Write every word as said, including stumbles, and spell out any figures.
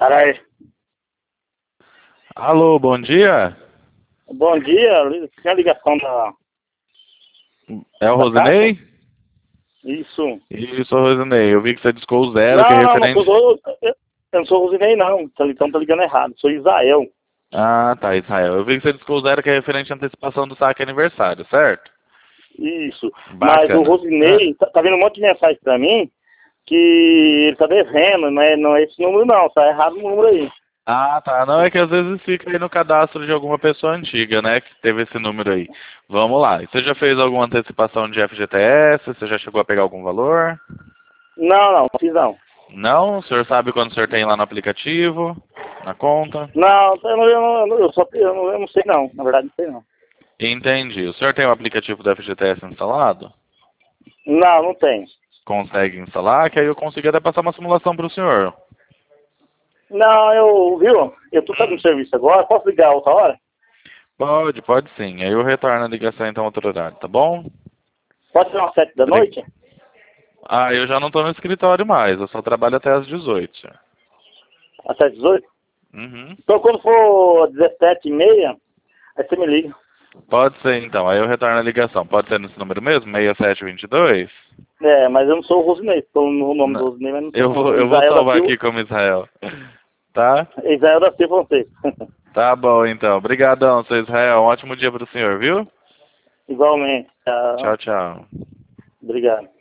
Caralho. Alô, bom dia. Bom dia, tinha a ligação da, É o da casa? Rosinei? Isso. Isso, Rosinei. Eu vi que você discou o zero, que é Não, não, não sou, referente... eu, eu não sou Rosinei, não. Tá- Então tá ligando errado. Sou Isael. Ah, tá, Israel. Eu vi que você discou o zero, que é referente à antecipação do saque aniversário, certo? Isso. Mas o Bacana. Ah. Rosinei, tá, tá vindo um monte de mensagem pra mim que ele tá devendo, não é, não é esse número não, tá errado o número aí. Ah, tá. Não, é que às vezes fica aí no cadastro de alguma pessoa antiga, né? Que teve esse número aí. Vamos lá. E você já fez alguma antecipação de F G T S? Você já chegou a pegar algum valor? Não, não, não fiz não. Não? O senhor sabe quando o senhor tem lá no aplicativo? Na conta? Não, eu não, eu não, eu só, eu não, eu não sei não, na verdade não sei não. Entendi. O senhor tem o aplicativo do F G T S instalado? Não, não tem. Consegue instalar, que aí eu consigo até passar uma simulação para o senhor. Não, eu, viu, eu tô fazendo Hum. serviço agora, posso ligar outra hora? Pode, pode sim. Aí eu retorno a ligação então outro horário, tá bom? Pode ser umas sete da Bri- noite? Ah, eu já não estou no escritório mais, eu só trabalho até às dezoito. Senhor. Até às dezoito? Uhum. Então quando for dezessete e meia, aí você me liga. Pode ser então, aí eu retorno a ligação. Pode ser nesse número mesmo? seis sete dois dois? É, mas eu não sou o Rosinei, estou no nome do Não. Rosinei, mas não sou Eu não. vou, Sou eu vou Israel da salvar Silva, aqui como Israel. Tá? Israel da Silva Fonseca. Tá bom então. Obrigadão, seu Israel. Um ótimo dia para o senhor, viu? Igualmente. Tchau, Tchau. tchau. Obrigado.